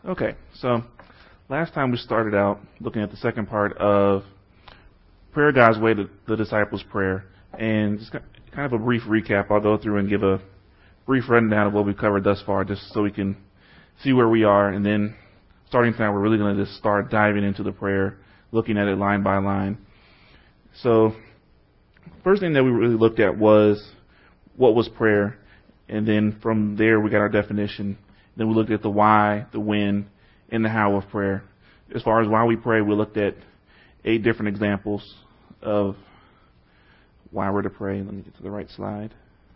Okay, so last time we started out looking at the second part of Prayer God's Way, the disciples' prayer, and just kind of a brief recap. I'll go through and give a brief rundown of what we've covered thus far, just so we can see where we are, and then starting tonight, we're really going to just start diving into the prayer, looking at it line by line. So, first thing that we really looked at was what was prayer, and then from there we got our definition. Then we looked at the why, the when, and the how of prayer. As far as why we pray, we looked at 8 different examples of why we're to pray. Let me get to the right slide.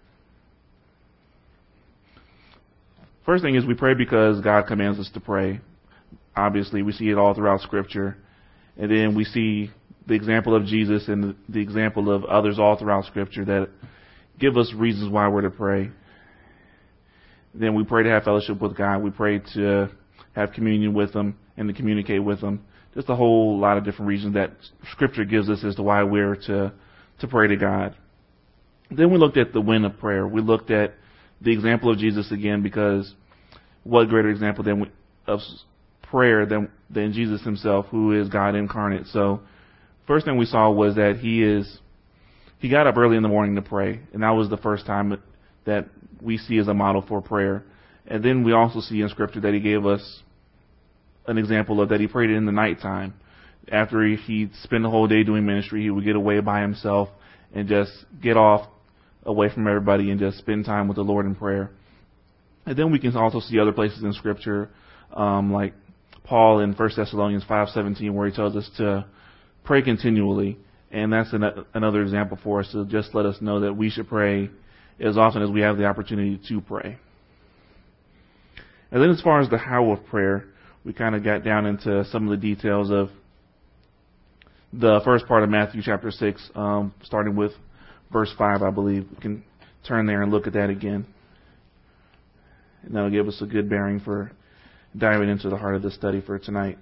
First thing is we pray because God commands us to pray. Obviously, we see it all throughout Scripture. And then we see the example of Jesus and the example of others all throughout Scripture that give us reasons why we're to pray. Then we pray to have fellowship with God. We pray to have communion with Him and to communicate with Him. Just a whole lot of different reasons that Scripture gives us as to why we're to pray to God. Then we looked at the when of prayer. We looked at the example of Jesus again, because what greater example of prayer than Jesus Himself, who is God incarnate. So first thing we saw was that He got up early in the morning to pray, and that was the first time that we see as a model for prayer. And then we also see in Scripture that He gave us an example of that He prayed in the nighttime. After He'd spend the whole day doing ministry, He would get away by Himself and just get off away from everybody and just spend time with the Lord in prayer. And then we can also see other places in Scripture, like Paul in 1 Thessalonians 5:17, where he tells us to pray continually. And that's another example for us to just let us know that we should pray as often as we have the opportunity to pray. And then as far as the how of prayer, we kind of got down into some of the details of the first part of Matthew chapter 6, starting with verse 5, I believe. We can turn there and look at that again. And that'll give us a good bearing for diving into the heart of the study for tonight.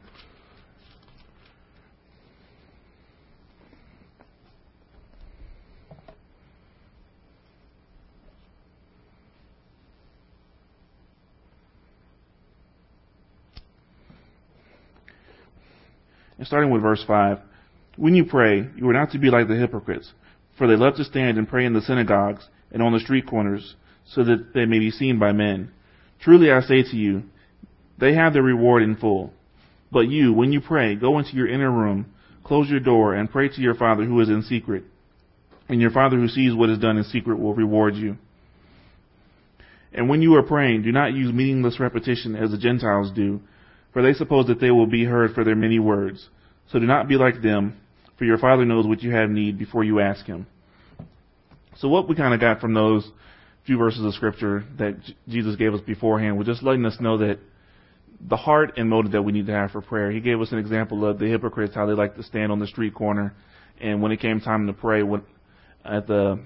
And starting with verse 5, when you pray, you are not to be like the hypocrites, for they love to stand and pray in the synagogues and on the street corners, so that they may be seen by men. Truly I say to you, they have their reward in full. But you, when you pray, go into your inner room, close your door, and pray to your Father who is in secret. And your Father who sees what is done in secret will reward you. And when you are praying, do not use meaningless repetition as the Gentiles do, for they suppose that they will be heard for their many words. So do not be like them, for your Father knows what you have need before you ask Him. So what we kind of got from those few verses of Scripture that Jesus gave us beforehand was just letting us know that the heart and motive that we need to have for prayer. He gave us an example of the hypocrites, how they like to stand on the street corner, and when it came time to pray, at the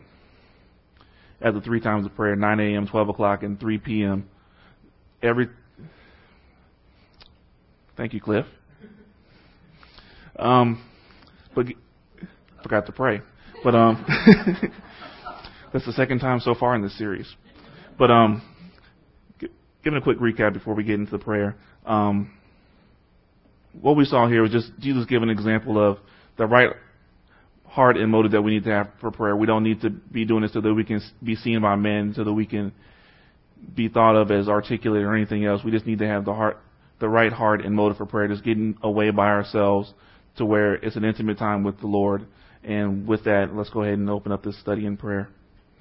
3 times of prayer, 9 a.m., 12 o'clock, and 3 p.m., thank you, Cliff. But forgot to pray. But that's the second time so far in this series. But giving a quick recap before we get into the prayer. What we saw here was just Jesus give an example of the right heart and motive that we need to have for prayer. We don't need to be doing this so that we can be seen by men, so that we can be thought of as articulate or anything else. We just need to have the right heart and motive for prayer, just getting away by ourselves to where it's an intimate time with the Lord. And with that, let's go ahead and open up this study in prayer.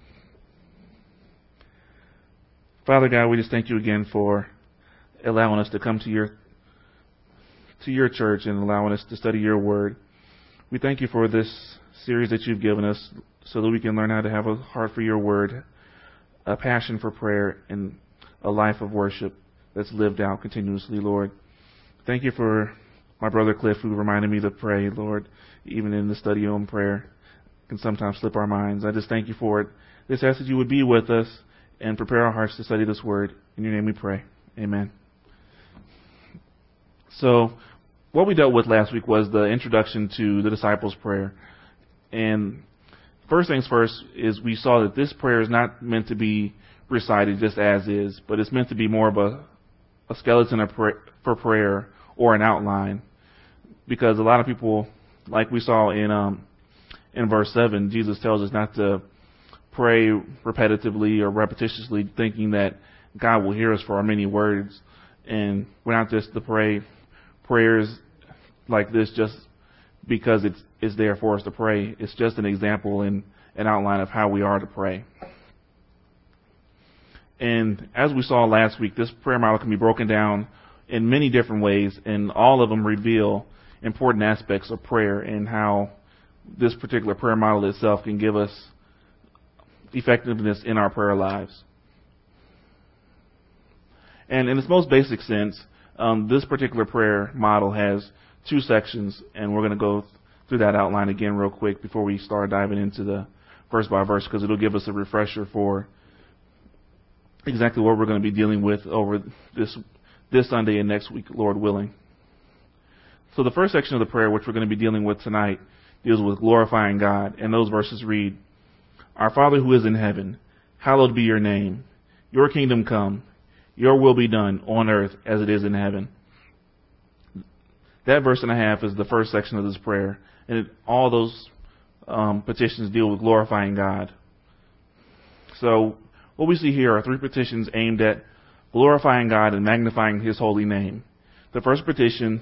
Father God, we just thank you again for allowing us to come to your church and allowing us to study your word. We thank you for this series that you've given us so that we can learn how to have a heart for your word, a passion for prayer, and a life of worship that's lived out continuously, Lord. Thank you for my brother Cliff, who reminded me to pray, Lord, even in the study on prayer. Can sometimes slip our minds. I just thank you for it. Just ask that you would be with us and prepare our hearts to study this word. In your name we pray. Amen. So, what we dealt with last week was the introduction to the disciples' prayer. And first things first is we saw that this prayer is not meant to be recited just as is, but it's meant to be more of a skeleton for prayer or an outline, because a lot of people, like we saw in verse 7, Jesus tells us not to pray repetitively or repetitiously, thinking that God will hear us for our many words. And we're not just to pray prayers like this just because it's there for us to pray. It's just an example and an outline of how we are to pray. And as we saw last week, this prayer model can be broken down in many different ways, and all of them reveal important aspects of prayer and how this particular prayer model itself can give us effectiveness in our prayer lives. And in its most basic sense, this particular prayer model has two sections, and we're going to go through that outline again real quick before we start diving into the verse by verse, because it'll give us a refresher for exactly what we're going to be dealing with over this Sunday and next week, Lord willing. So the first section of the prayer, which we're going to be dealing with tonight, deals with glorifying God, and those verses read, "Our Father who is in heaven, hallowed be your name. Your kingdom come. Your will be done on earth as it is in heaven." That verse and a half is the first section of this prayer, and all those petitions deal with glorifying God. So what we see here are three petitions aimed at glorifying God and magnifying His holy name. The first petition,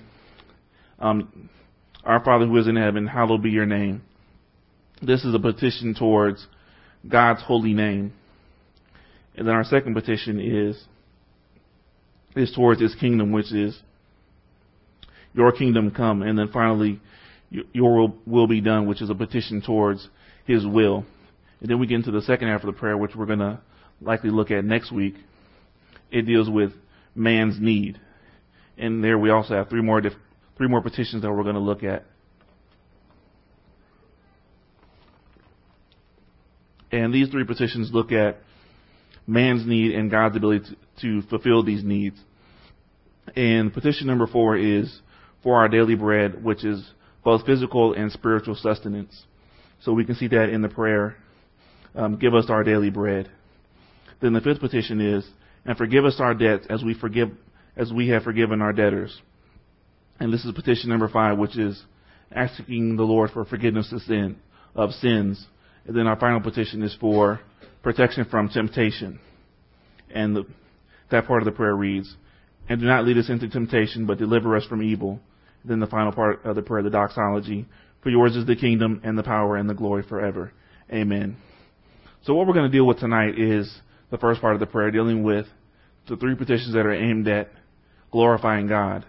"Our Father who is in heaven, hallowed be your name." This is a petition towards God's holy name. And then our second petition is towards His kingdom, which is, "Your kingdom come." And then finally, "Your will be done," which is a petition towards His will. And then we get into the second half of the prayer, which we're going to likely look at next week. It deals with man's need. And there we also have three more petitions that we're going to look at. And these three petitions look at man's need and God's ability to fulfill these needs. And petition number 4 is for our daily bread, which is both physical and spiritual sustenance. So we can see that in the prayer, give us our daily bread. Then the fifth petition is, and forgive us our debts as we have forgiven our debtors. And this is petition number 5, which is asking the Lord for forgiveness of sins. And then our final petition is for protection from temptation. And that part of the prayer reads, "And do not lead us into temptation, but deliver us from evil." And then the final part of the prayer, the doxology, "For yours is the kingdom and the power and the glory forever. Amen." So what we're going to deal with tonight is the first part of the prayer, dealing with the three petitions that are aimed at glorifying God.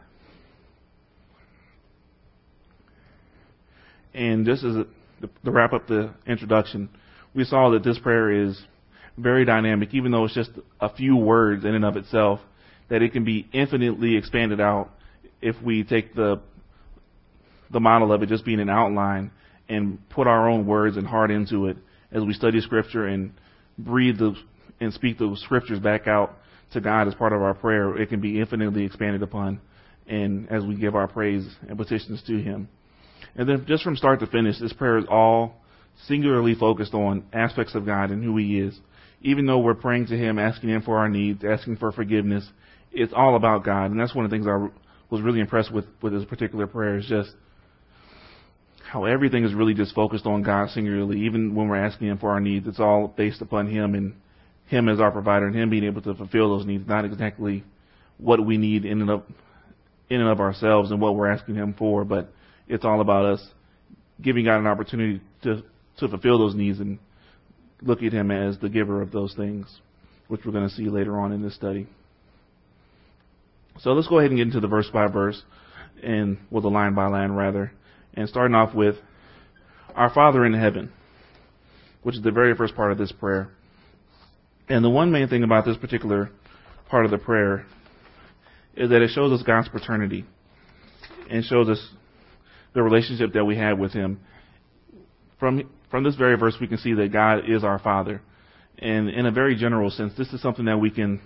And just as to wrap up the introduction, we saw that this prayer is very dynamic, even though it's just a few words in and of itself, that it can be infinitely expanded out if we take the model of it just being an outline and put our own words and heart into it as we study Scripture and breathe and speak the Scriptures back out to God as part of our prayer. It can be infinitely expanded upon, and as we give our praise and petitions to Him. And then just from start to finish, this prayer is all singularly focused on aspects of God and who He is. Even though we're praying to Him, asking Him for our needs, asking for forgiveness, it's all about God. And that's one of the things I was really impressed with this particular prayer, is just how everything is really just focused on God singularly. Even when we're asking Him for our needs, it's all based upon Him and Him as our provider and Him being able to fulfill those needs, not exactly what we need in and of ourselves and what we're asking Him for, but it's all about us giving God an opportunity to fulfill those needs and look at Him as the giver of those things, which we're going to see later on in this study. So let's go ahead and get into the verse by verse, the line by line rather, and starting off with "Our Father in heaven," which is the very first part of this prayer. And the one main thing about this particular part of the prayer is that it shows us God's paternity and shows us the relationship that we have with Him. From this very verse, we can see that God is our Father. And in a very general sense, this is something that we can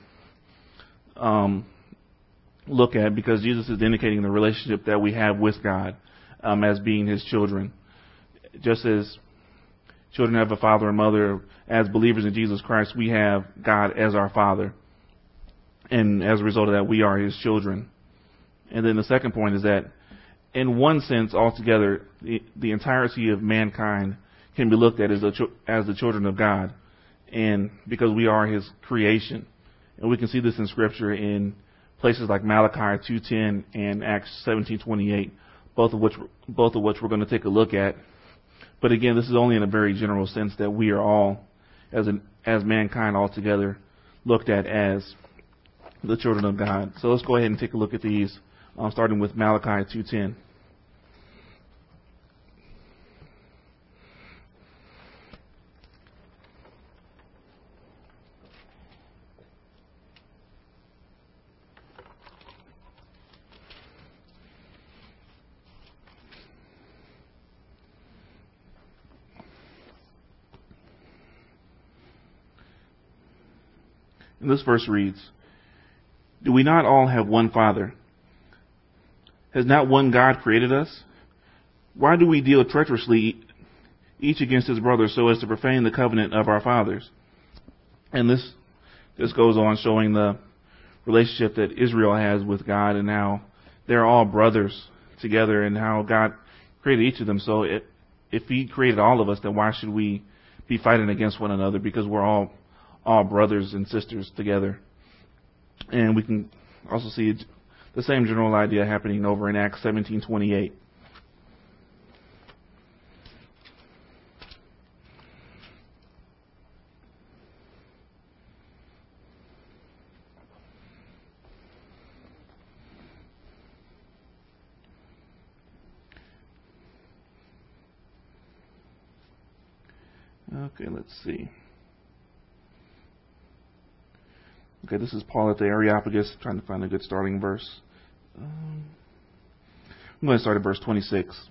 look at, because Jesus is indicating the relationship that we have with God as being His children. Just as children have a father and mother, as believers in Jesus Christ, we have God as our Father. And as a result of that, we are his children. And then the second point is that, in one sense, altogether, the entirety of mankind can be looked at as the children of God, and because we are his creation. And we can see this in Scripture in places like Malachi 2:10 and Acts 17:28, both of which we're going to take a look at. But again, this is only in a very general sense that we are all, as mankind altogether, looked at as the children of God. So let's go ahead and take a look at these, starting with Malachi 2:10. And this verse reads, "Do we not all have one Father? Has not one God created us? Why do we deal treacherously each against his brother so as to profane the covenant of our fathers?" And this goes on showing the relationship that Israel has with God and how they're all brothers together and how God created each of them. So if he created all of us, then why should we be fighting against one another? Because we're all brothers and sisters together. And we can also see the same general idea happening over in Acts 17:28. Okay, let's see. Okay, this is Paul at the Areopagus, trying to find a good starting verse. I'm going to start at verse 26.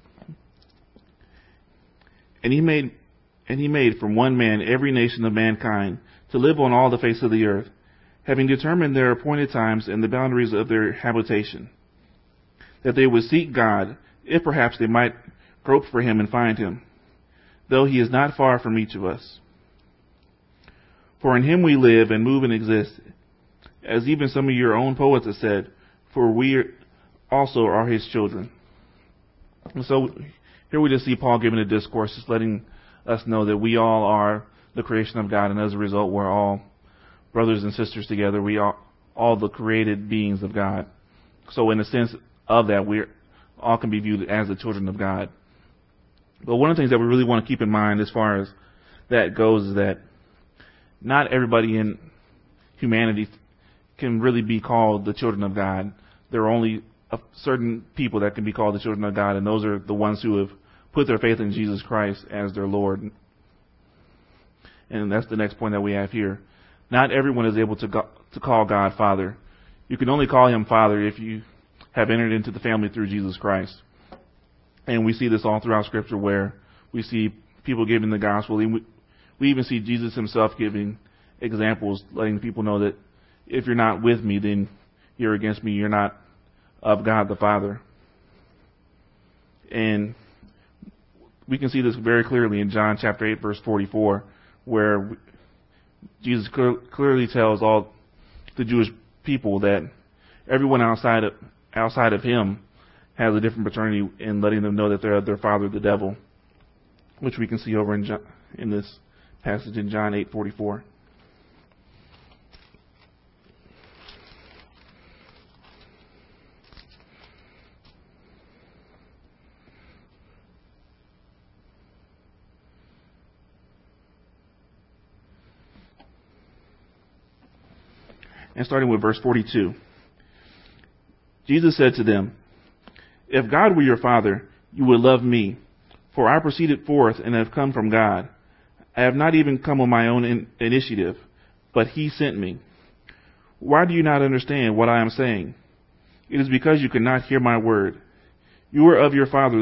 And he made from one man every nation of mankind to live on all the face of the earth, having determined their appointed times and the boundaries of their habitation, that they would seek God, if perhaps they might grope for him and find him, though he is not far from each of us. For in him we live and move and exist, as even some of your own poets have said, for we also are his children. And so here we just see Paul giving a discourse, just letting us know that we all are the creation of God, and as a result, we're all brothers and sisters together. We are all the created beings of God. So in a sense of that, we all can be viewed as the children of God. But one of the things that we really want to keep in mind as far as that goes is that not everybody in humanity can really be called the children of God. There are only certain people that can be called the children of God, and those are the ones who have put their faith in Jesus Christ as their Lord. And that's the next point that we have here. Not everyone is able to call God Father. You can only call him Father if you have entered into the family through Jesus Christ. And we see this all throughout Scripture where we see people giving the gospel. We even see Jesus himself giving examples, letting people know that if you're not with me, then you're against me. You're not of God the Father. And we can see this very clearly in John chapter 8, verse 44, where Jesus clearly tells all the Jewish people that everyone outside of him has a different paternity, in letting them know that they're their father, the devil, which we can see over in this passage in John 8:44. And starting with verse 42. Jesus said to them, "If God were your Father, you would love me, for I proceeded forth and have come from God. I have not even come on my own initiative, but he sent me. Why do you not understand what I am saying? It is because you cannot hear my word. You are of your father,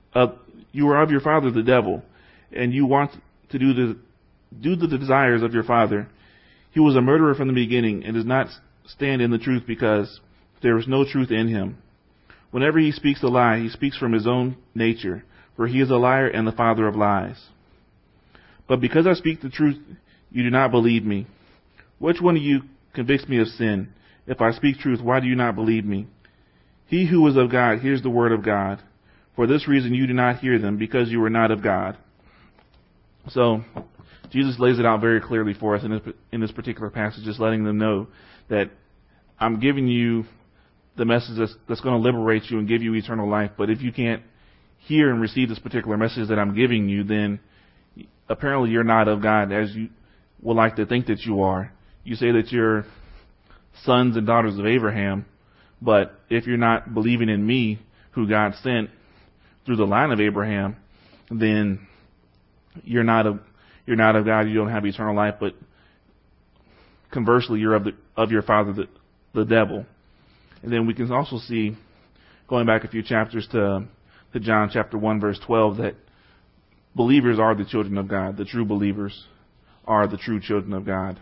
the devil, and you want to do the desires of your father. He was a murderer from the beginning and does not stand in the truth because there is no truth in him. Whenever he speaks a lie, he speaks from his own nature, for he is a liar and the father of lies. But because I speak the truth, you do not believe me. Which one of you convicts me of sin? If I speak truth, why do you not believe me? He who is of God hears the word of God. For this reason you do not hear them, because you are not of God. So, Jesus lays it out very clearly for us in this particular passage, just letting them know that I'm giving you the message that's going to liberate you and give you eternal life. But if you can't hear and receive this particular message that I'm giving you, then apparently you're not of God, as you would like to think that you are. You say that you're sons and daughters of Abraham, but if you're not believing in me, who God sent through the line of Abraham, then you're not of God. You don't have eternal life. But conversely, you're of your father, the devil. And then we can also see, going back a few chapters to John chapter 1, verse 12, that believers are the children of God. The true believers are the true children of God.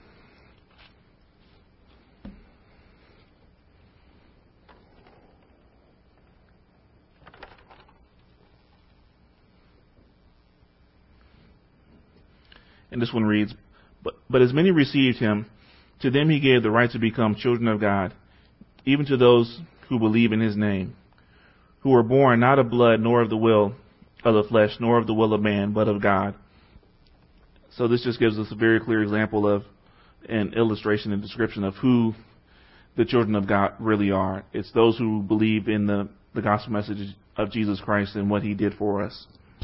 And this one reads, But as many received him, to them he gave the right to become children of God, even to those who believe in his name, who were born not of blood, nor of the will of the flesh, nor of the will of man, but of God. So this just gives us a very clear example of an illustration and description of who the children of God really are. It's those who believe in the gospel message of Jesus Christ and what he did for us.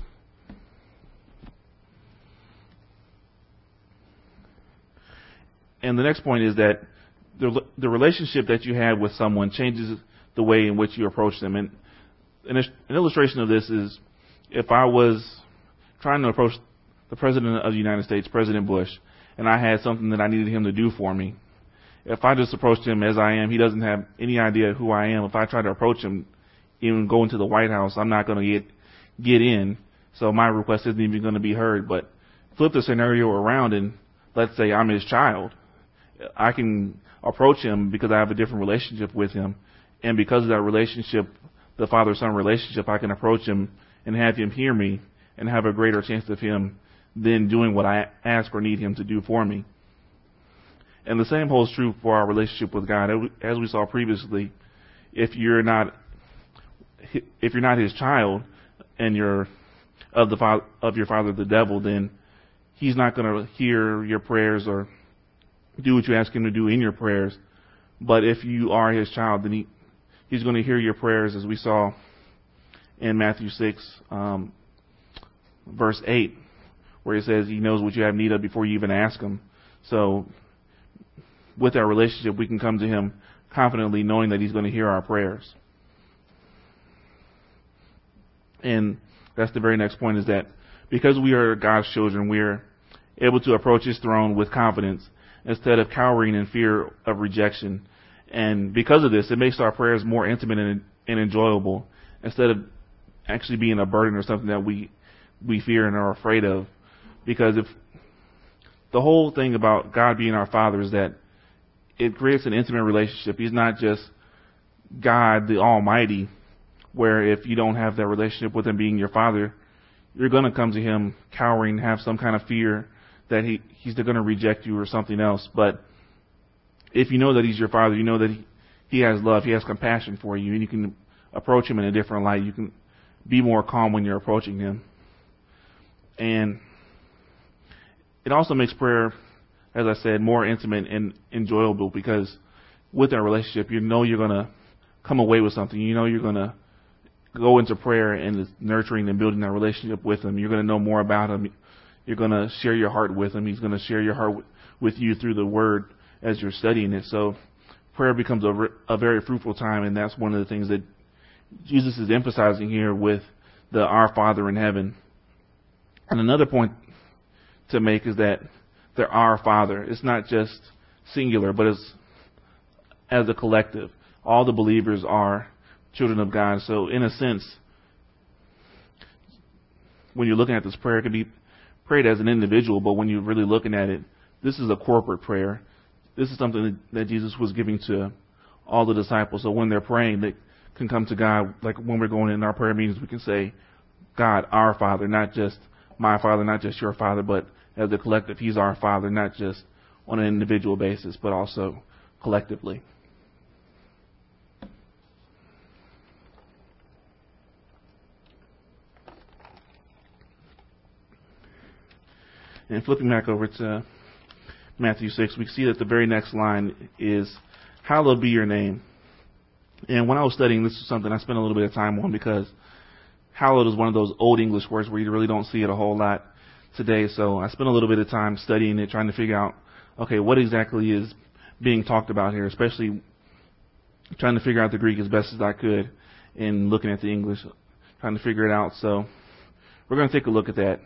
And the next point is that the relationship that you have with someone changes the way in which you approach them. And an illustration of this is if I was trying to approach the President of the United States, President Bush, and I had something that I needed him to do for me. If I just approached him as I am, he doesn't have any idea who I am. If I try to approach him, even go into the White House, I'm not going to get in. So my request isn't even going to be heard. But flip the scenario around and let's say I'm his child. I can approach him because I have a different relationship with him. And because of that relationship, the father-son relationship, I can approach him and have him hear me and have a greater chance of him then doing what I ask or need him to do for me. And the same holds true for our relationship with God. As we saw previously, if you're not his child and you're of your father, the devil, then he's not going to hear your prayers or do what you ask him to do in your prayers. But if you are his child, then he's going to hear your prayers, as we saw in Matthew 6, verse 8, where he says he knows what you have need of before you even ask him. So with our relationship, we can come to him confidently knowing that he's going to hear our prayers. And that's the very next point, is that because we are God's children, we're able to approach his throne with confidence instead of cowering in fear of rejection. And because of this, it makes our prayers more intimate and enjoyable instead of actually being a burden or something that we fear and are afraid of. Because if the whole thing about God being our Father is that it creates an intimate relationship. He's not just God, the Almighty, where if you don't have that relationship with him being your Father, you're going to come to him cowering, have some kind of fear that he's going to reject you or something else. But if you know that he's your Father, you know that he has love, he has compassion for you, and you can approach him in a different light. You can be more calm when you're approaching him. And it also makes prayer, as I said, more intimate and enjoyable, because with that relationship, you know you're going to come away with something. You know you're going to go into prayer and nurturing and building that relationship with him. You're going to know more about him. You're going to share your heart with him. He's going to share your heart with you through the word as you're studying it. So prayer becomes a very fruitful time, and that's one of the things that Jesus is emphasizing here with the Our Father in heaven. And another point to make is that they're Our Father. It's not just singular, but it's as a collective. All the believers are children of God. So in a sense, when you're looking at this prayer, it can be prayed as an individual, but when you're really looking at it, this is a corporate prayer. This is something that Jesus was giving to all the disciples. So when they're praying, they can come to God. Like when we're going in our prayer meetings, we can say, God, our Father, not just my Father, not just your Father, but as a collective, he's our Father, not just on an individual basis, but also collectively. And flipping back over to Matthew 6, we see that the very next line is, hallowed be your name. And when I was studying, this is something I spent a little bit of time on, because hallowed is one of those old English words where you really don't see it a whole lot today. So I spent a little bit of time studying it, trying to figure out, okay, what exactly is being talked about here, especially trying to figure out the Greek as best as I could and looking at the English, trying to figure it out. So we're going to take a look at that.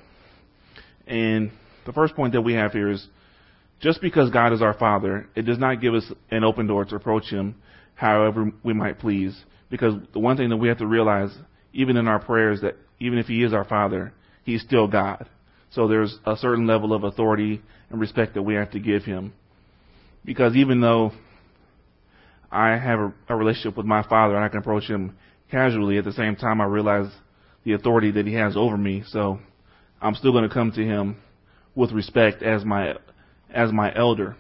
And the first point that we have here is, just because God is our Father, it does not give us an open door to approach Him however we might please. Because the one thing that we have to realize, even in our prayers, that even if He is our Father, He's still God. So there's a certain level of authority and respect that we have to give Him. Because even though I have a relationship with my Father and I can approach Him casually, at the same time I realize the authority that He has over me. So I'm still going to come to Him with respect as my elder.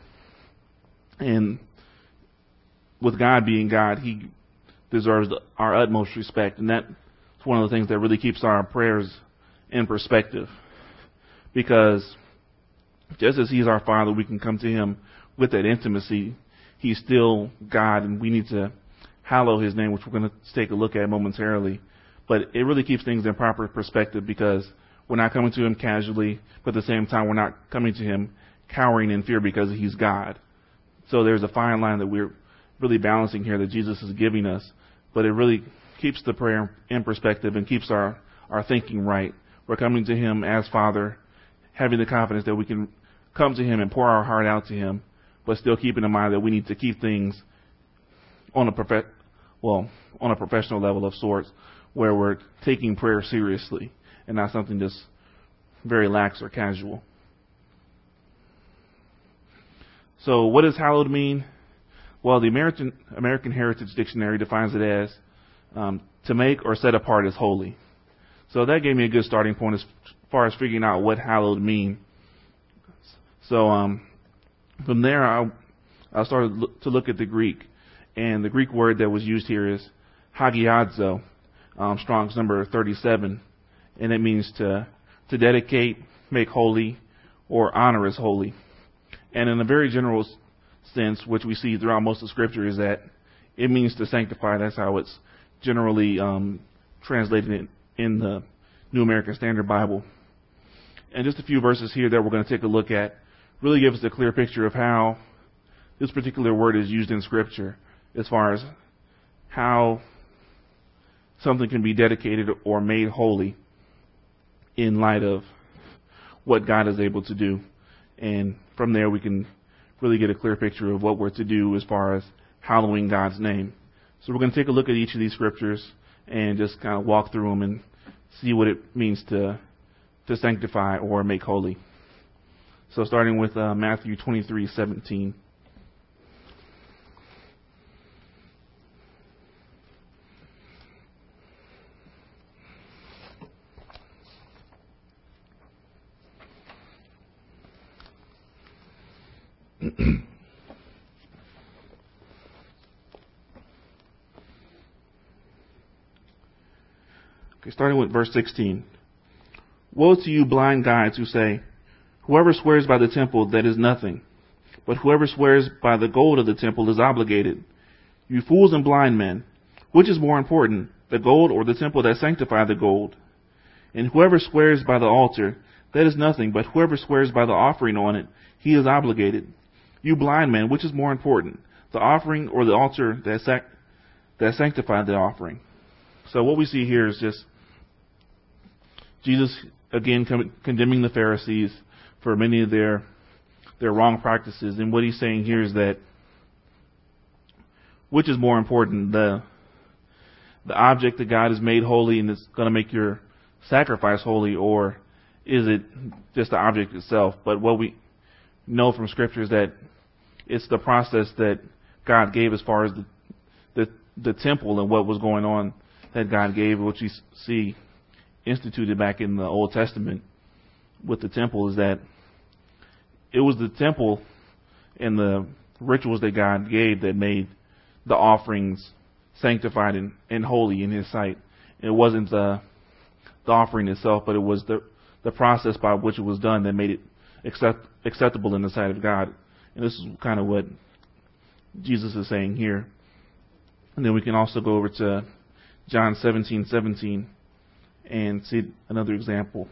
And with God being God, He deserves our utmost respect. And that's one of the things that really keeps our prayers in perspective. Because just as He's our Father, we can come to Him with that intimacy. He's still God, and we need to hallow His name, which we're going to take a look at momentarily. But it really keeps things in proper perspective, because we're not coming to Him casually, but at the same time, we're not coming to Him cowering in fear because He's God. So there's a fine line that we're really balancing here that Jesus is giving us, but it really keeps the prayer in perspective and keeps our thinking right. We're coming to Him as Father, having the confidence that we can come to Him and pour our heart out to Him, but still keeping in mind that we need to keep things on a professional level of sorts, where we're taking prayer seriously and not something that's very lax or casual. So what does hallowed mean? Well, the American Heritage Dictionary defines it as to make or set apart as holy. So that gave me a good starting point as far as figuring out what hallowed mean. So from there, I started to look at the Greek, and the Greek word that was used here is hagiadzo, Strong's number 37, and it means to dedicate, make holy, or honor as holy. And in a very general sense, which we see throughout most of Scripture, is that it means to sanctify. That's how it's generally translated in the New American Standard Bible. And just a few verses here that we're going to take a look at really give us a clear picture of how this particular word is used in Scripture, as far as how something can be dedicated or made holy in light of what God is able to do. And from there, we can really get a clear picture of what we're to do as far as hallowing God's name. So we're going to take a look at each of these scriptures and just kind of walk through them and see what it means to sanctify or make holy. So starting with Matthew 23:17. Okay, starting with verse 16. Woe to you, blind guides, who say, whoever swears by the temple, that is nothing. But whoever swears by the gold of the temple is obligated. You fools and blind men, which is more important, the gold or the temple that sanctified the gold? And whoever swears by the altar, that is nothing. But whoever swears by the offering on it, he is obligated. You blind men, which is more important, the offering or the altar that sanctified the offering? So what we see here is just Jesus, again, condemning the Pharisees for many of their wrong practices. And what he's saying here is that, which is more important, the object that God has made holy and is going to make your sacrifice holy, or is it just the object itself? But what we know from Scripture is that it's the process that God gave as far as the temple and what was going on that God gave, which we see instituted back in the Old Testament with the temple, is that it was the temple and the rituals that God gave that made the offerings sanctified and holy in His sight. It wasn't the offering itself, but it was the process by which it was done that made it acceptable in the sight of God. And this is kind of what Jesus is saying here. And then we can also go over to John 17:17 and see another example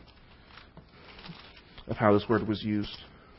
of how this word was used.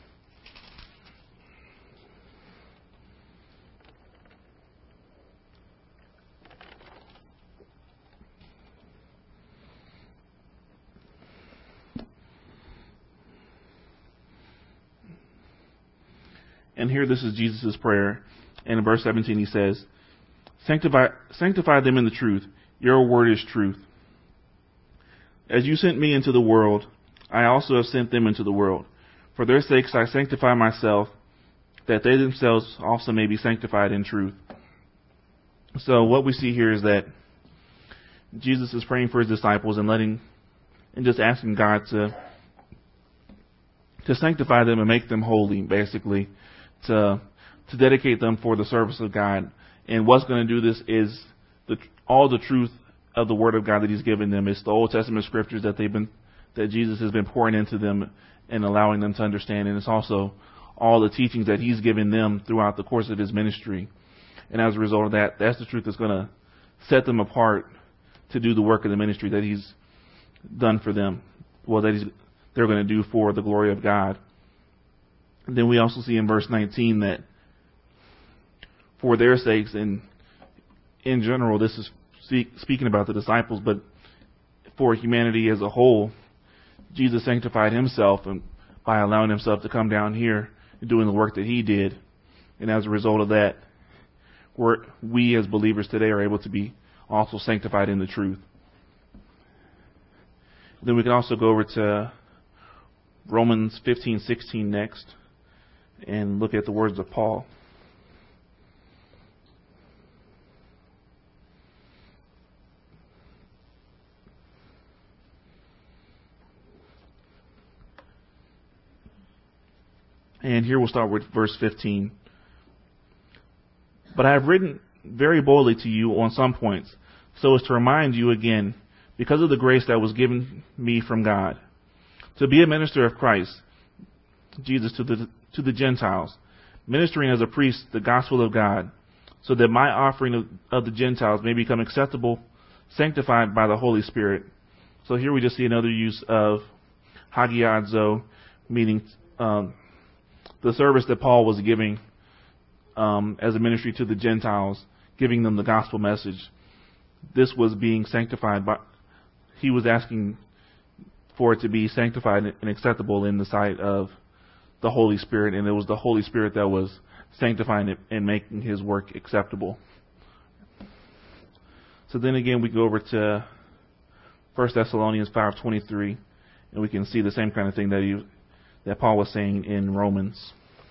And here this is Jesus' prayer. And in verse 17 he says, Sanctify them in the truth. Your word is truth. As you sent me into the world, I also have sent them into the world. For their sakes I sanctify myself, that they themselves also may be sanctified in truth. So what we see here is that Jesus is praying for His disciples and just asking God to sanctify them and make them holy, basically, to dedicate them for the service of God. And what's going to do this is all the truth of the Word of God that He's given them. It's the Old Testament scriptures that Jesus has been pouring into them and allowing them to understand. And it's also all the teachings that He's given them throughout the course of His ministry. And as a result of that, that's the truth that's going to set them apart to do the work of the ministry that He's done for them. Well, they're going to do for the glory of God. And then we also see in verse 19 that for their sakes, and in general, this is speaking about the disciples, but for humanity as a whole, Jesus sanctified Himself and by allowing Himself to come down here and doing the work that He did. And as a result of that, we as believers today are able to be also sanctified in the truth. Then we can also go over to Romans 15:16 next and look at the words of Paul. And here we'll start with verse 15. But I have written very boldly to you on some points, so as to remind you again, because of the grace that was given me from God, to be a minister of Christ, Jesus, to the Gentiles, ministering as a priest the gospel of God, so that my offering of the Gentiles may become acceptable, sanctified by the Holy Spirit. So here we just see another use of hagiadzo, meaning the service that Paul was giving as a ministry to the Gentiles, giving them the gospel message. This was being sanctified he was asking for it to be sanctified and acceptable in the sight of the Holy Spirit, and it was the Holy Spirit that was sanctifying it and making His work acceptable. So then again, we go over to 1 Thessalonians 5:23, and we can see the same kind of thing that Paul was saying in Romans.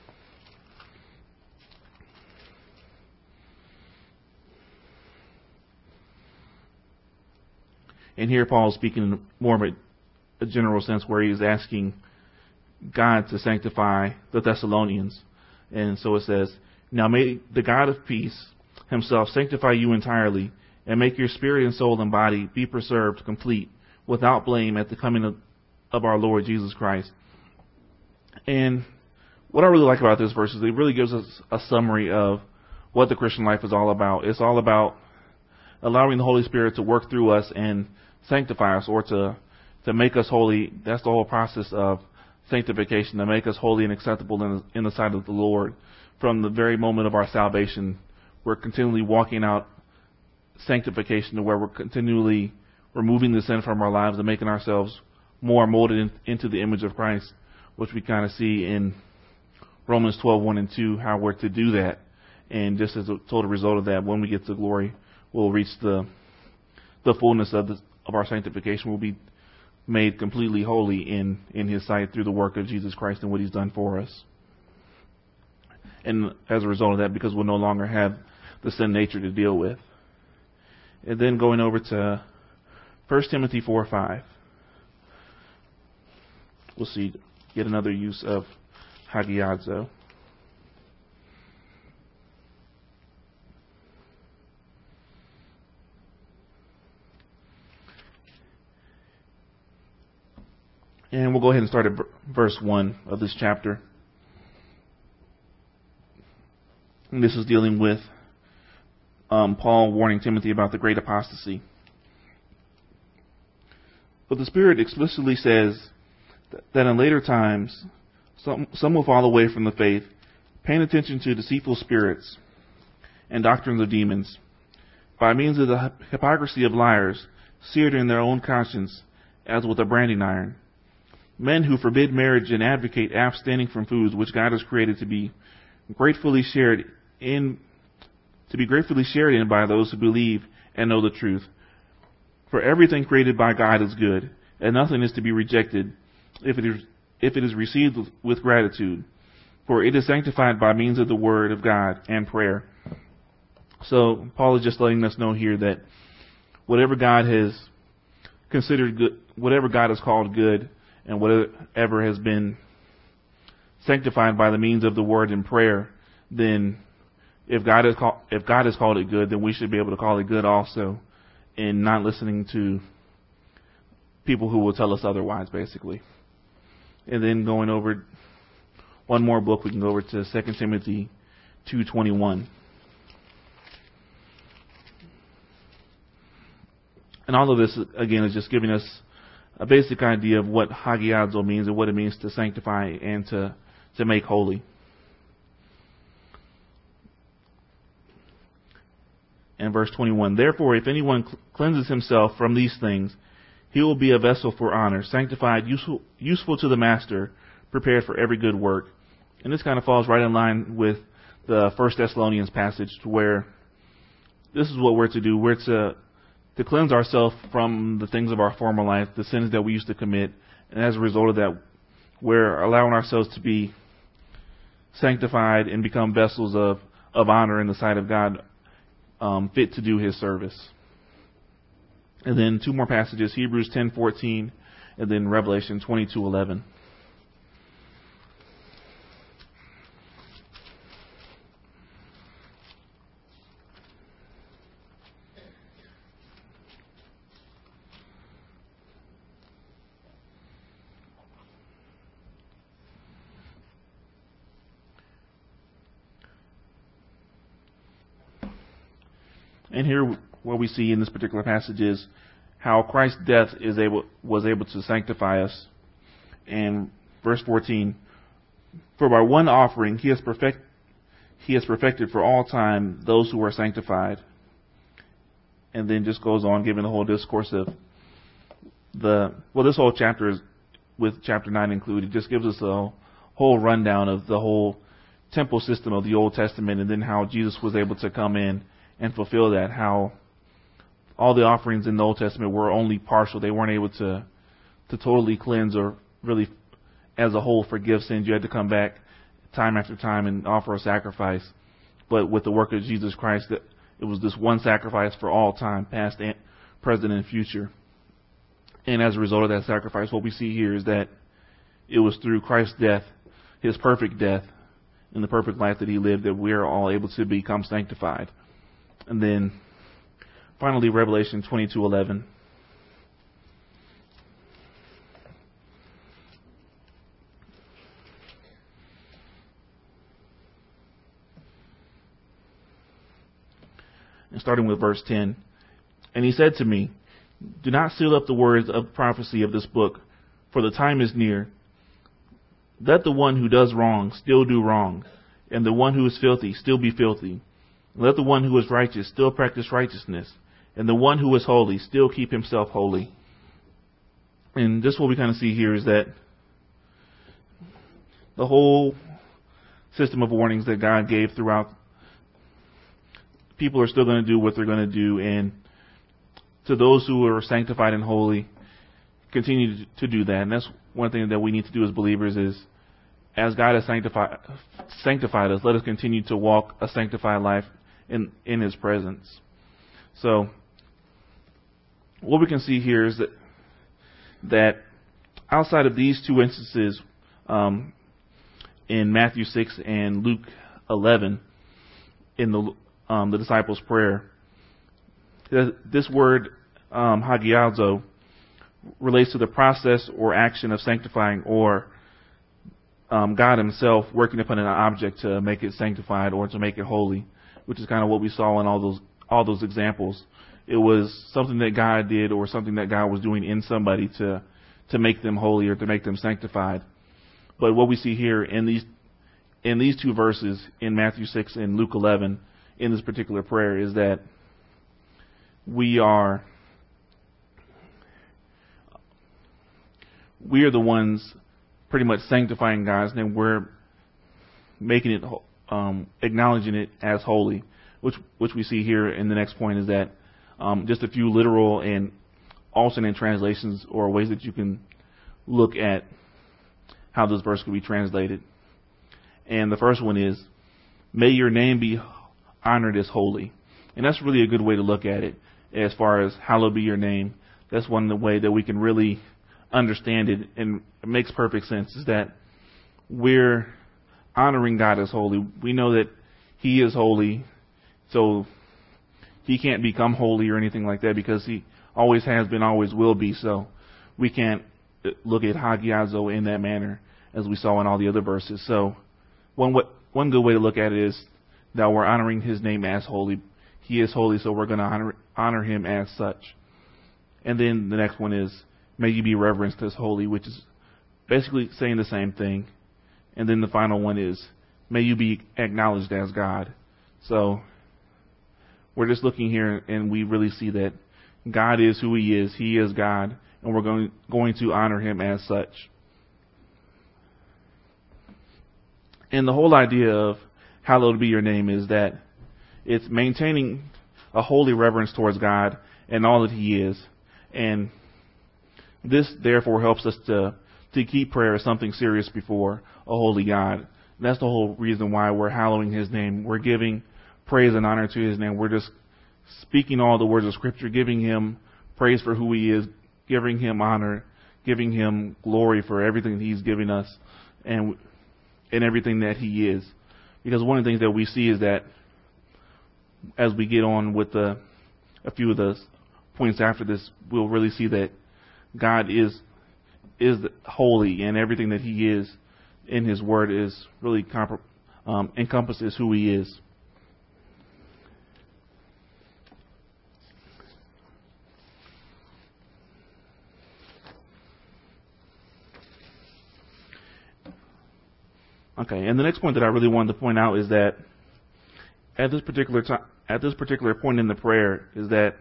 And here Paul is speaking in more of a general sense where he is asking God to sanctify the Thessalonians. And so it says, Now may the God of peace Himself sanctify you entirely, and make your spirit and soul and body be preserved complete, without blame at the coming of our Lord Jesus Christ. And what I really like about this verse is it really gives us a summary of what the Christian life is all about. It's all about allowing the Holy Spirit to work through us and sanctify us, or to make us holy. That's the whole process of sanctification, to make us holy and acceptable in the sight of the Lord. From the very moment of our salvation, we're continually walking out sanctification, to where we're continually removing the sin from our lives and making ourselves more molded into the image of Christ, which we kind of see in Romans 12:1 and 2, how we're to do that. And just as a total result of that, when we get to glory, we'll reach the fullness of our sanctification. We'll be made completely holy in His sight through the work of Jesus Christ and what He's done for us. And as a result of that, because we'll no longer have the sin nature to deal with. And then going over to 1 Timothy 4:5, we'll see yet another use of hagiadzo. And we'll go ahead and start at verse 1 of this chapter. And this is dealing with Paul warning Timothy about the great apostasy. But the Spirit explicitly says that in later times, some will fall away from the faith, paying attention to deceitful spirits and doctrines of demons, by means of the hypocrisy of liars, seared in their own conscience as with a branding iron. Men who forbid marriage and advocate abstaining from foods which God has created to be gratefully shared in by those who believe and know the truth. For everything created by God is good, and nothing is to be rejected if it is received with gratitude, for it is sanctified by means of the word of God and prayer. So Paul is just letting us know here that whatever God has considered good, whatever God has called good, and whatever has been sanctified by the means of the word and prayer, then if God has called it good, then we should be able to call it good also, and not listening to people who will tell us otherwise, basically. And then going over one more book, we can go over to 2 Timothy 2:21. And all of this, again, is just giving us a basic idea of what hagiadzo means and what it means to sanctify and to make holy. And verse 21, therefore, if anyone cleanses himself from these things, he will be a vessel for honor, sanctified, useful to the master, prepared for every good work. And this kind of falls right in line with the 1 Thessalonians passage, where this is what we're to do. We're to cleanse ourselves from the things of our former life, the sins that we used to commit. And as a result of that, we're allowing ourselves to be sanctified and become vessels of honor in the sight of God, fit to do His service. And then two more passages, Hebrews 10:14, and then Revelation 22:11. And here, what we see in this particular passage is how Christ's death was able to sanctify us. And verse 14, for by one offering He has perfected for all time those who are sanctified. And then just goes on giving the whole discourse of this whole chapter is, with chapter 9 included, just gives us a whole rundown of the whole temple system of the Old Testament, and then how Jesus was able to come in and fulfill that, how all the offerings in the Old Testament were only partial. They weren't able to totally cleanse or really as a whole forgive sins. You had to come back time after time and offer a sacrifice. But with the work of Jesus Christ, it was this one sacrifice for all time, past, present, and future. And as a result of that sacrifice, what we see here is that it was through Christ's death, His perfect death, and the perfect life that He lived, that we are all able to become sanctified. And then finally, Revelation 22:11. And starting with verse 10. And He said to me, do not seal up the words of prophecy of this book, for the time is near. Let the one who does wrong still do wrong, and the one who is filthy still be filthy. Let the one who is righteous still practice righteousness, and the one who is holy still keep himself holy. And just what we kind of see here is that the whole system of warnings that God gave throughout, people are still going to do what they're going to do, and to those who are sanctified and holy, continue to do that. And that's one thing that we need to do as believers is, as God has sanctified us, let us continue to walk a sanctified life in His presence. So, what we can see here is that outside of these two instances, in Matthew 6 and Luke 11, in the disciples' prayer, this word hagiadzo relates to the process or action of sanctifying, or God himself working upon an object to make it sanctified or to make it holy, which is kind of what we saw in all those examples. It was something that God did, or something that God was doing in somebody to make them holy or to make them sanctified. But what we see here in these two verses, in Matthew 6 and Luke 11, in this particular prayer, is that we are the ones pretty much sanctifying God's name. We're making it, acknowledging it as holy, which we see here in the next point is that just a few literal and alternate translations, or ways that you can look at how this verse could be translated. And the first one is, may your name be honored as holy. And that's really a good way to look at it as far as hallowed be your name. That's one of the way that we can really understand it, and it makes perfect sense, is that we're honoring God as holy. We know that he is holy, so he can't become holy or anything like that, because he always has been, always will be. So we can't look at hagiazo in that manner, as we saw in all the other verses. So one good way to look at it is that we're honoring his name as holy. He is holy, so we're going to honor him as such. And then the next one is, may you be reverenced as holy, which is basically saying the same thing. And then the final one is, may you be acknowledged as God. So we're just looking here, and we really see that God is who he is. He is God, and we're going to honor him as such. And the whole idea of hallowed be your name is that it's maintaining a holy reverence towards God and all that he is. And this therefore helps us to keep prayer as something serious before a holy God. And that's the whole reason why we're hallowing his name. We're giving praise and honor to his name. We're just speaking all the words of Scripture, giving him praise for who he is, giving him honor, giving him glory for everything that he's giving us, and everything that he is. Because one of the things that we see is that as we get on with a few of the points after this, we'll really see that God is holy, and everything that he is in his word is really encompasses who he is. Okay, and the next point that I really wanted to point out is that at this particular point in the prayer is that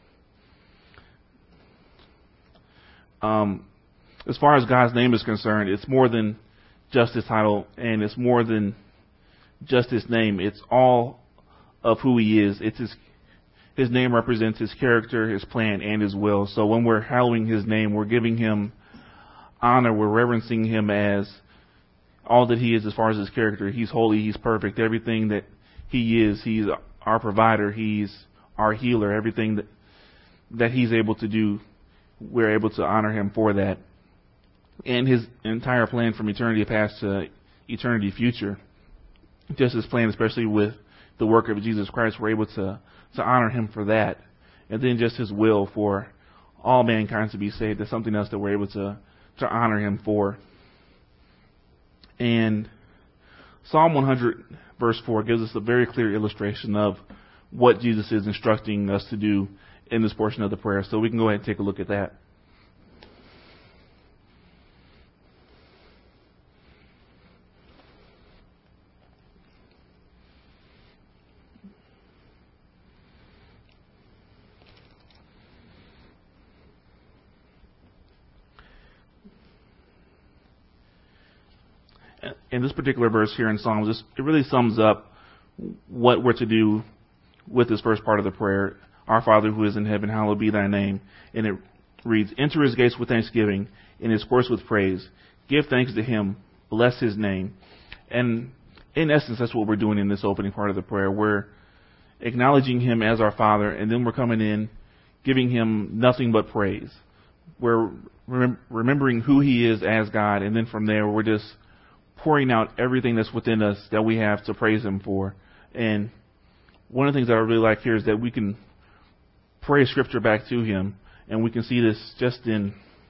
as far as God's name is concerned, it's more than just his title, and it's more than just his name. It's all of who he is. It's his name represents his character, his plan, and his will. So when we're hallowing his name, we're giving him honor. We're reverencing him as all that he is as far as his character. He's holy. He's perfect. Everything that he is, he's our provider. He's our healer. Everything that he's able to do, we're able to honor him for that. And his entire plan from eternity past to eternity future, just his plan, especially with the work of Jesus Christ, we're able to honor him for that. And then just his will for all mankind to be saved. That's something else that we're able to honor him for. And Psalm 100 verse 4 gives us a very clear illustration of what Jesus is instructing us to do in this portion of the prayer. So we can go ahead and take a look at that. In this particular verse here in Psalms, it really sums up what we're to do with this first part of the prayer. Our Father who is in heaven, hallowed be thy name. And it reads, enter his gates with thanksgiving, in his courts with praise. Give thanks to him, bless his name. And in essence, that's what we're doing in this opening part of the prayer. We're acknowledging him as our Father, and then we're coming in, giving him nothing but praise. We're remembering who he is as God, and then from there, we're just pouring out everything that's within us that we have to praise him for. And one of the things that I really like here is that we can pray Scripture back to him, and we can see this just in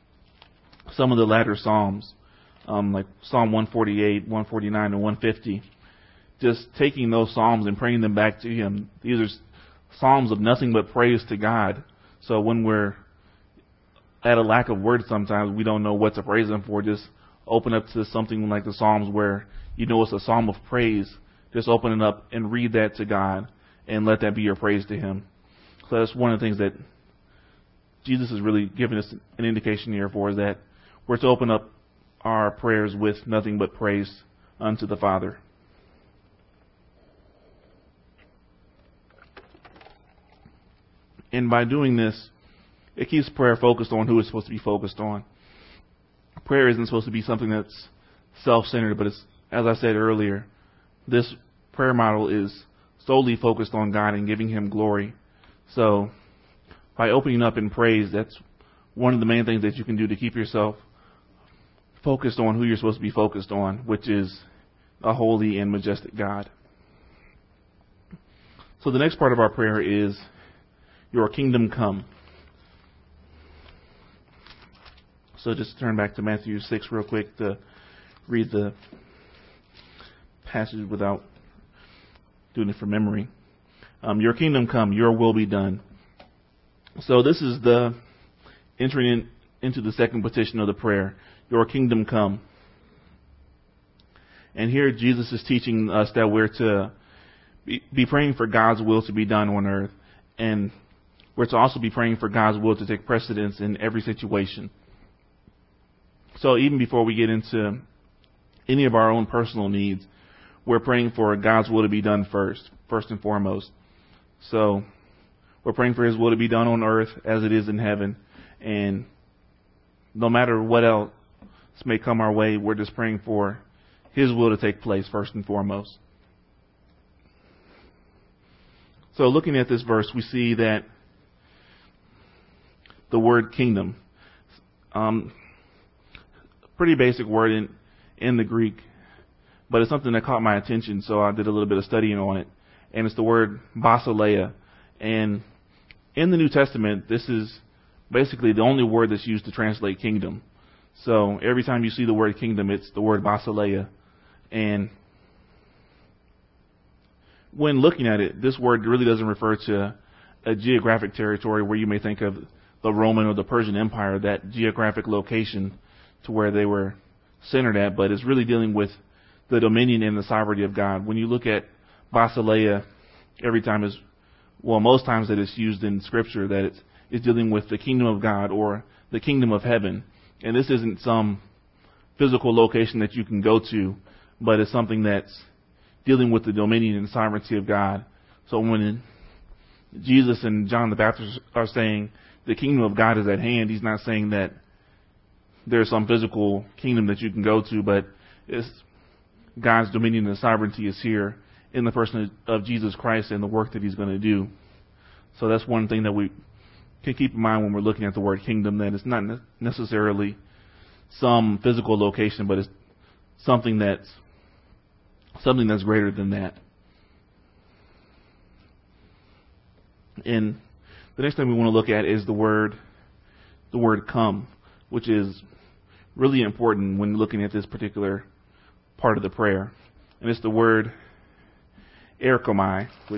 some of the latter Psalms, like Psalm 148, 149, and 150, just taking those Psalms and praying them back to Him. These are Psalms of nothing but praise to God. So when we're at a lack of words sometimes, we don't know what to praise Him for, just open up to something like the Psalms where you know it's a psalm of praise. Just open it up and read that to God and let that be your praise to Him. So that's one of the things that Jesus is really giving us an indication here for, is that we're to open up our prayers with nothing but praise unto the Father. And by doing this, it keeps prayer focused on who it's supposed to be focused on. Prayer isn't supposed to be something that's self-centered, but it's, as I said earlier, this prayer model is solely focused on God and giving Him glory. So by opening up in praise, that's one of the main things that you can do to keep yourself focused on who you're supposed to be focused on, which is a holy and majestic God. So the next part of our prayer is, your kingdom come. So just turn back to Matthew 6 real quick to read the passage without doing it from memory. Your kingdom come, your will be done. So this is the entering into the second petition of the prayer, your kingdom come. And here Jesus is teaching us that we're to be praying for God's will to be done on earth. And we're to also be praying for God's will to take precedence in every situation. So even before we get into any of our own personal needs, we're praying for God's will to be done first and foremost. So we're praying for His will to be done on earth as it is in heaven. And no matter what else may come our way, we're just praying for His will to take place first and foremost. So looking at this verse, we see that the word kingdom, pretty basic word in the Greek, but it's something that caught my attention, so I did a little bit of studying on it. And it's the word basileia. And in the New Testament, this is basically the only word that's used to translate kingdom. So every time you see the word kingdom, it's the word basileia. And when looking at it, this word really doesn't refer to a geographic territory where you may think of the Roman or the Persian Empire, that geographic location to where they were centered at, but it's really dealing with the dominion and the sovereignty of God. When you look at basileia, most times that it's used in Scripture, that it's dealing with the kingdom of God or the kingdom of heaven. And this isn't some physical location that you can go to, but it's something that's dealing with the dominion and sovereignty of God. So when Jesus and John the Baptist are saying the kingdom of God is at hand, He's not saying that there's some physical kingdom that you can go to, but it's God's dominion and sovereignty is here in the person of Jesus Christ and the work that He's going to do. So that's one thing that we can keep in mind when we're looking at the word kingdom, that it's not necessarily some physical location, but it's something that's greater than that. And the next thing we want to look at is the word come, which is really important when looking at this particular part of the prayer. And it's the word erchomai, which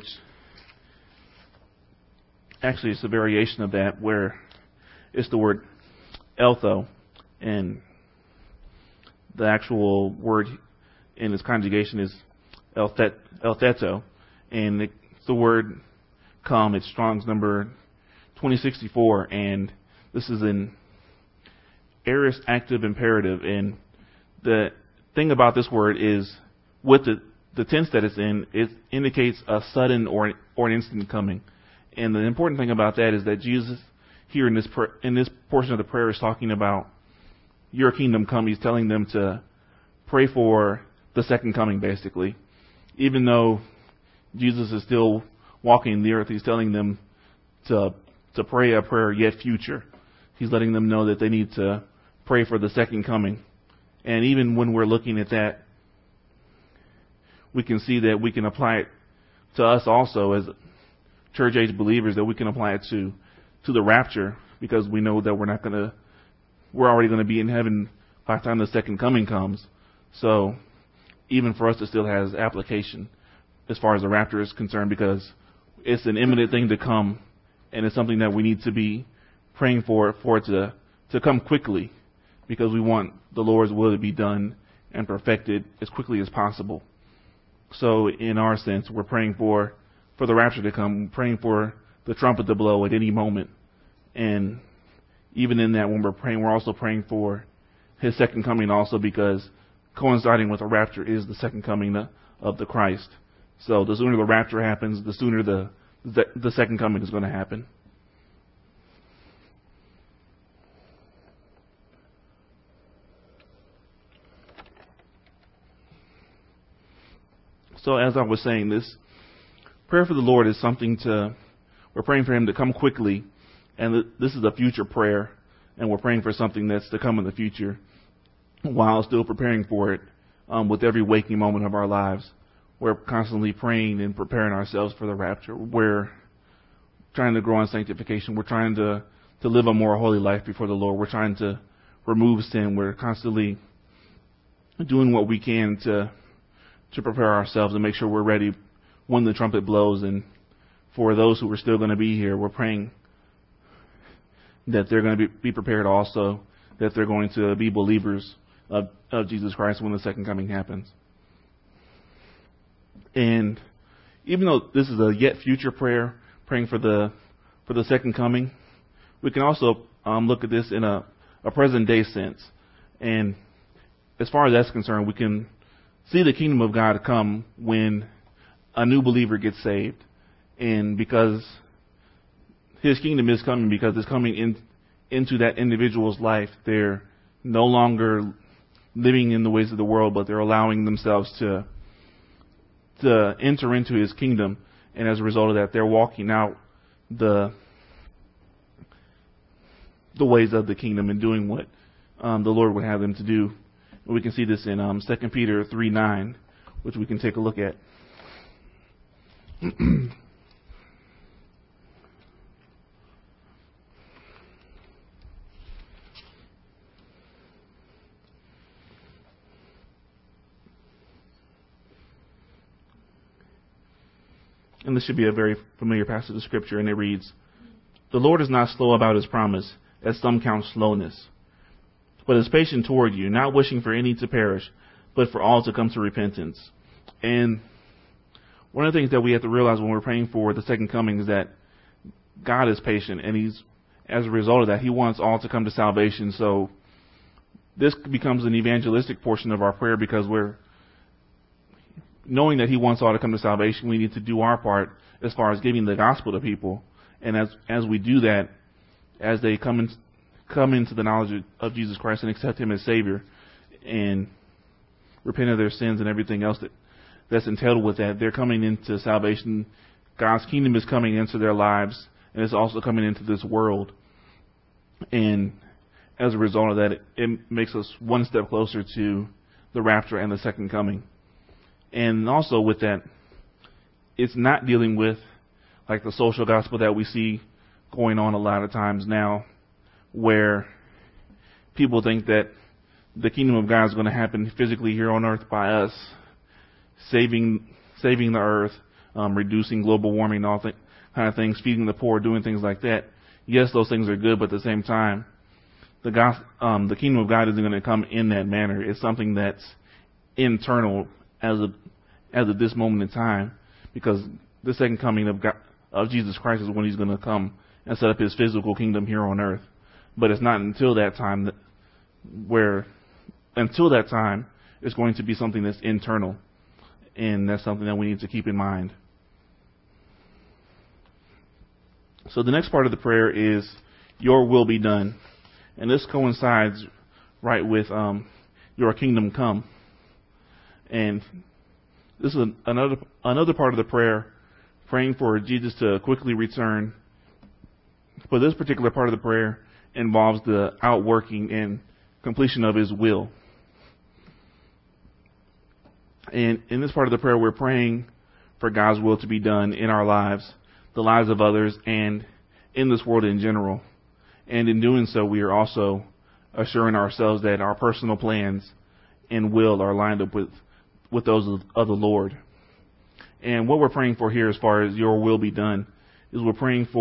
actually is a variation of that, where it's the word eltho, and the actual word in its conjugation is eltheto, and it's the word come. It's Strong's number 2064, and this is an aorist active imperative. And the thing about this word is, with the tense that it's in, it indicates a sudden or an instant coming. And the important thing about that is that Jesus here in this portion of the prayer is talking about your kingdom come. He's telling them to pray for the second coming, basically. Even though Jesus is still walking the earth, He's telling them to pray a prayer yet future. He's letting them know that they need to pray for the second coming. And even when we're looking at that, we can see that we can apply it to us also as church age believers, that we can apply it to the rapture, because we know that we're we're already going to be in heaven by the time the second coming comes. So even for us, it still has application as far as the rapture is concerned, because it's an imminent thing to come, and it's something that we need to be praying for it to come quickly, because we want the Lord's will to be done and perfected as quickly as possible. So in our sense, we're praying for the rapture to come, praying for the trumpet to blow at any moment. And even in that, when we're praying, we're also praying for his second coming also, because coinciding with the rapture is the second coming of the Christ. So the sooner the rapture happens, the sooner the second coming is going to happen. So as I was saying, this prayer for the Lord is something we're praying for him to come quickly, and this is a future prayer, and we're praying for something that's to come in the future while still preparing for it with every waking moment of our lives. We're constantly praying and preparing ourselves for the rapture. We're trying to grow in sanctification. We're trying to live a more holy life before the Lord. We're trying to remove sin. We're constantly doing what we can to prepare ourselves and make sure we're ready when the trumpet blows. And for those who are still going to be here, we're praying that they're going to be prepared also, that they're going to be believers of Jesus Christ when the second coming happens. And even though this is a yet future prayer, praying for the second coming, we can also look at this in a present day sense. And as far as that's concerned, we can see the kingdom of God come when a new believer gets saved. And because his kingdom is coming, because it's coming into that individual's life, they're no longer living in the ways of the world, but they're allowing themselves to enter into his kingdom. And as a result of that, they're walking out the ways of the kingdom and doing what the Lord would have them to do. And we can see this in 2 Peter 3:9, which we can take a look at. And this should be a very familiar passage of Scripture, and it reads, "The Lord is not slow about his promise, as some count slowness, but is patient toward you, not wishing for any to perish, but for all to come to repentance." And one of the things that we have to realize when we're praying for the second coming is that God is patient, and he's, as a result of that, he wants all to come to salvation. So this becomes an evangelistic portion of our prayer, because we're knowing that he wants all to come to salvation. We need to do our part as far as giving the gospel to people. And as we do that, as they come into the knowledge of Jesus Christ and accept him as Savior and repent of their sins and everything else that's entailed with that, they're coming into salvation. God's kingdom is coming into their lives, and it's also coming into this world. And as a result of that, it makes us one step closer to the rapture and the second coming. And also with that, it's not dealing with like the social gospel that we see going on a lot of times now, where people think that the kingdom of God is going to happen physically here on earth by us saving the earth, reducing global warming, all kind of things, feeding the poor, doing things like that. Yes, those things are good, but at the same time, the kingdom of God isn't going to come in that manner. It's something that's internal as of this moment in time, because the second coming of Jesus Christ is when he's going to come and set up his physical kingdom here on earth. But it's not until that time it's going to be something that's internal, and that's something that we need to keep in mind. So the next part of the prayer is, "Your will be done," and this coincides right with "Your kingdom come." And this is another part of the prayer, praying for Jesus to quickly return. But this particular part of the prayer involves the outworking and completion of his will. And in this part of the prayer, we're praying for God's will to be done in our lives, the lives of others, and in this world in general. And in doing so, we are also assuring ourselves that our personal plans and will are lined up with those of the Lord. And what we're praying for here, as far as your will be done, is we're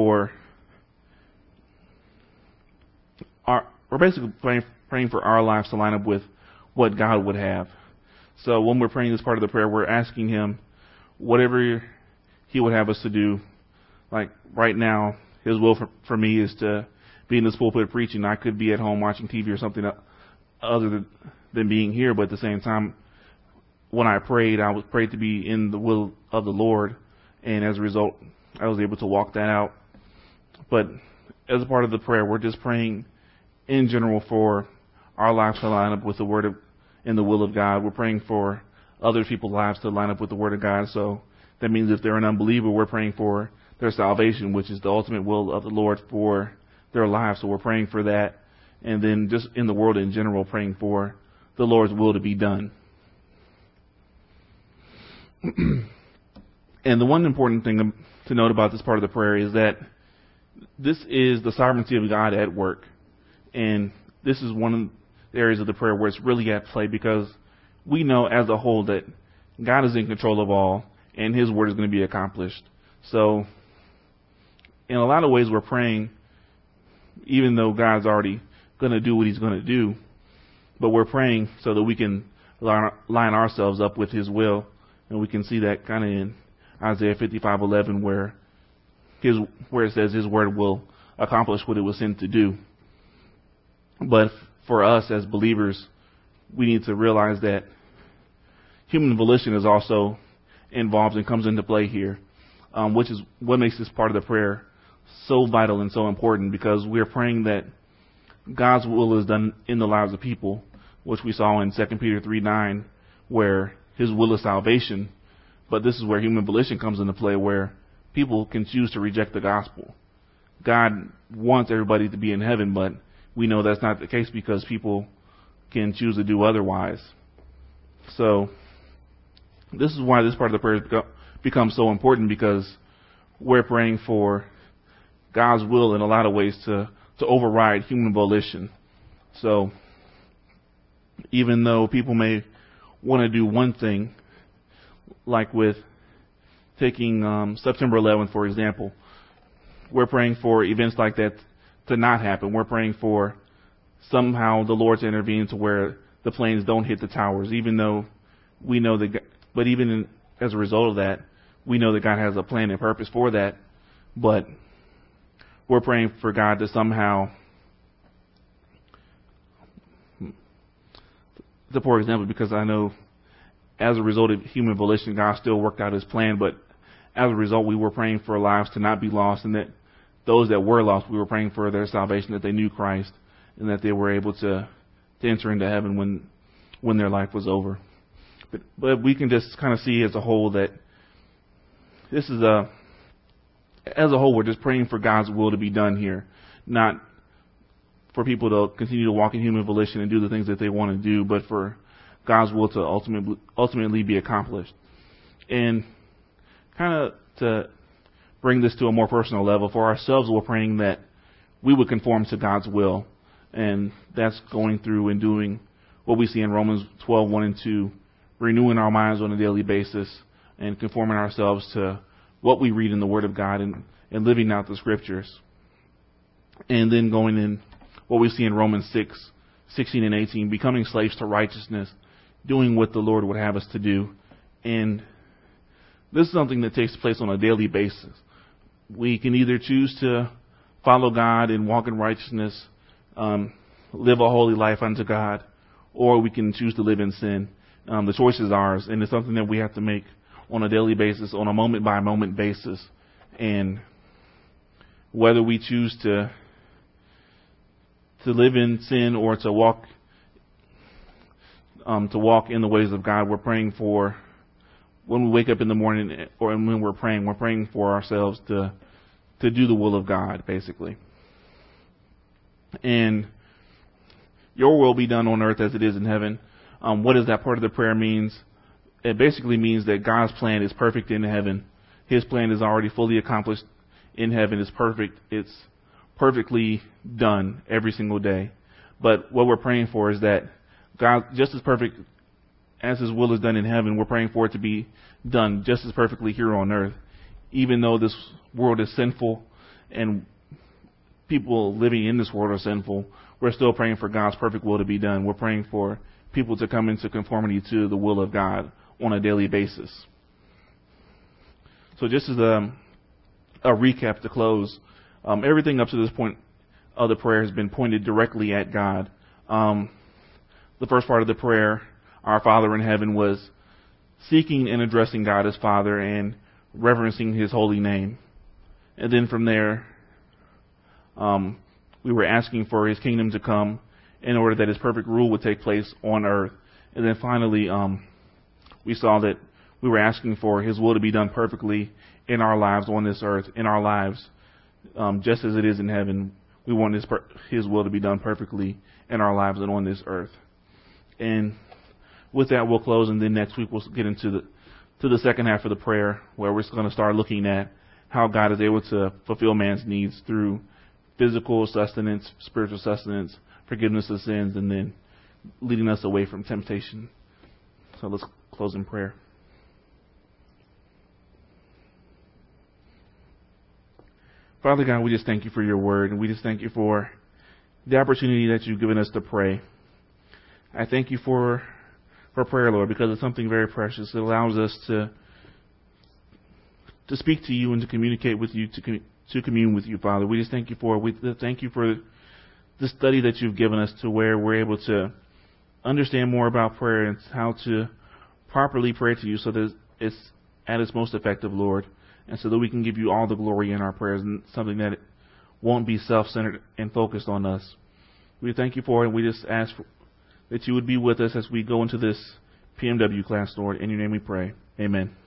basically praying for our lives to line up with what God would have. So when we're praying this part of the prayer, we're asking Him whatever He would have us to do. Like right now, His will for me is to be in this pulpit preaching. I could be at home watching TV or something other than being here, but at the same time, when I prayed, I was prayed to be in the will of the Lord, and as a result, I was able to walk that out. But as a part of the prayer, we're just praying in general for our lives to line up with the Word and the will of God. We're praying for other people's lives to line up with the Word of God. So that means if they're an unbeliever, we're praying for their salvation, which is the ultimate will of the Lord for their lives. So we're praying for that. And then just in the world in general, praying for the Lord's will to be done. And the one important thing to note about this part of the prayer is that this is the sovereignty of God at work. And this is one of the areas of the prayer where it's really at play, because we know as a whole that God is in control of all and His word is going to be accomplished. So in a lot of ways we're praying, even though God's already going to do what He's going to do, but we're praying so that we can line ourselves up with His will. And we can see that kind of in Isaiah 55:11, where it says His word will accomplish what it was sent to do. But for us as believers, we need to realize that human volition is also involved and comes into play here, which is what makes this part of the prayer so vital and so important, because we're praying that God's will is done in the lives of people, which we saw in 2 Peter 3:9, where His will is salvation. But this is where human volition comes into play, where people can choose to reject the gospel. God wants everybody to be in heaven, but we know that's not the case because people can choose to do otherwise. So this is why this part of the prayer becomes so important, because we're praying for God's will in a lot of ways to override human volition. So even though people may want to do one thing, like with taking September 11th, for example, we're praying for events like that to not happen. We're praying for somehow the Lord to intervene to where the planes don't hit the towers, even though we know that, but even as a result of that, we know that God has a plan and purpose for that. But we're praying for God to somehow, for example, because I know as a result of human volition, God still worked out His plan, but as a result, we were praying for lives to not be lost, and that those that were lost, we were praying for their salvation, that they knew Christ, and that they were able to enter into heaven when their life was over. But we can just kind of see as a whole that this is as a whole, we're just praying for God's will to be done here, not for people to continue to walk in human volition and do the things that they want to do, but for God's will to ultimately be accomplished. And kind of to bring this to a more personal level, for ourselves, we're praying that we would conform to God's will. And that's going through and doing what we see in Romans 12:1 and 2, renewing our minds on a daily basis and conforming ourselves to what we read in the Word of God and living out the Scriptures. And then going in what we see in Romans 6:16 and 18, becoming slaves to righteousness, doing what the Lord would have us to do. And this is something that takes place on a daily basis. We can either choose to follow God and walk in righteousness, live a holy life unto God, or we can choose to live in sin. The choice is ours, and it's something that we have to make on a daily basis, on a moment-by-moment basis. And whether we choose to live in sin or to walk in the ways of God, we're praying for, when we wake up in the morning or when we're praying for ourselves to do the will of God, basically. And your will be done on earth as it is in heaven. What does that part of the prayer means? It basically means that God's plan is perfect in heaven. His plan is already fully accomplished in heaven. It's perfect. It's perfectly done every single day. But what we're praying for is that God, just as perfect as His will is done in heaven, we're praying for it to be done just as perfectly here on earth. Even though this world is sinful and people living in this world are sinful, we're still praying for God's perfect will to be done. We're praying for people to come into conformity to the will of God on a daily basis. So just as a recap to close, everything up to this point of the prayer has been pointed directly at God. The first part of the prayer, Our Father in Heaven, was seeking and addressing God as Father and reverencing His holy name. And then from there, we were asking for His kingdom to come in order that His perfect rule would take place on earth. And then finally, we saw that we were asking for His will to be done perfectly in our lives on this earth, in our lives, just as it is in heaven. We want His will to be done perfectly in our lives and on this earth. And with that, we'll close, and then next week we'll get into the second half of the prayer, where we're going to start looking at how God is able to fulfill man's needs through physical sustenance, spiritual sustenance, forgiveness of sins, and then leading us away from temptation. So let's close in prayer. Father God, we just thank You for Your word, and we just thank You for the opportunity that You've given us to pray. I thank You for prayer, Lord, because it's something very precious. It allows us to speak to You and to communicate with You, to commune with You, Father. We just thank You for it. We thank You for the study that You've given us, to where we're able to understand more about prayer and how to properly pray to You so that it's at its most effective, Lord, and so that we can give You all the glory in our prayers, and something that won't be self-centered and focused on us. We thank You for it, and we just ask that You would be with us as we go into this PMW class, Lord. In Your name we pray. Amen.